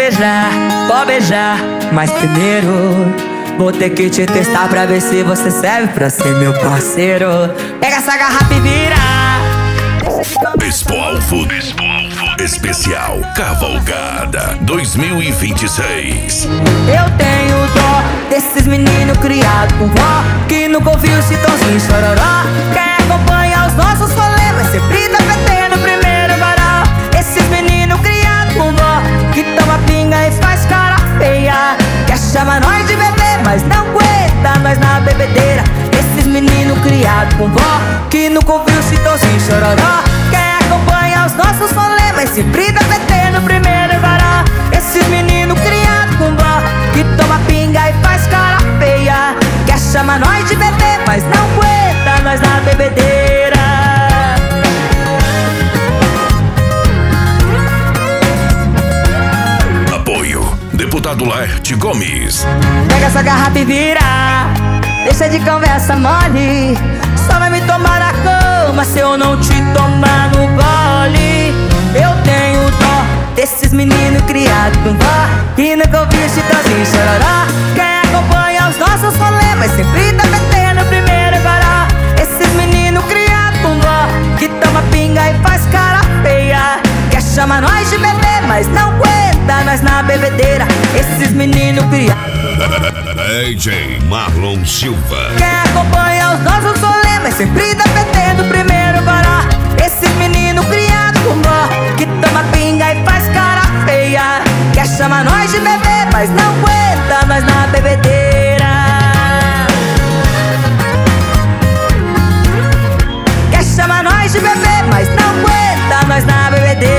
pode beijar, mas primeiro vou ter que te testar pra ver se você serve pra ser meu parceiro. Pega essa garrafa e vira. Expo Alvo Especial Cavalgada 2026. Eu tenho dó desses meninos criados com vó, que nunca ouviu esse tonzinho chororó. Quem acompanha os nossos rolês vai sempre tá PT no primeiro varal. Esses meninos criados com vó, que toma pinga e faz cara feia, quer chamar nós de bebê, mas não aguenta nós na bebedeira. Esses meninos criados com vó, que nunca ouviu esse tonzinho chororó. Quem acompanha os nossos rolês vai sempre tá PT no primeiro varal. Esses meninos criados com vó, que toma pinga e faz cara feia, quer chamar nós de bebê, mas não aguenta nós na bebedeira. Apoio Deputado Laerte Gomes. Pega essa garrafa e vira, deixa de conversa mole. Só vai me tomar na cama se eu não te tomar no gole. Eu tenho dó desses meninos criados com vó, que nunca ouviu esse tonzinho chororó. Quem acompanha os nossos rolês mas sempre tá PT no primeiro varal. Esses meninos criados com vó, que toma pinga e faz cara feia, quer chamar nós de bebê, mas não aguenta nós na bebedeira. Esses meninos criados DJ Marlon Silva. quem acompanha os nossos rolês mas sempre tá PT no primeiro varal. Esses meninos criados com vó, que toma pinga e faz cara feia, quer chamar nós de bebê, mas não aguenta nós na bebedeira. Quer chamar nós de bebê, mas não aguenta nós na bebedeira.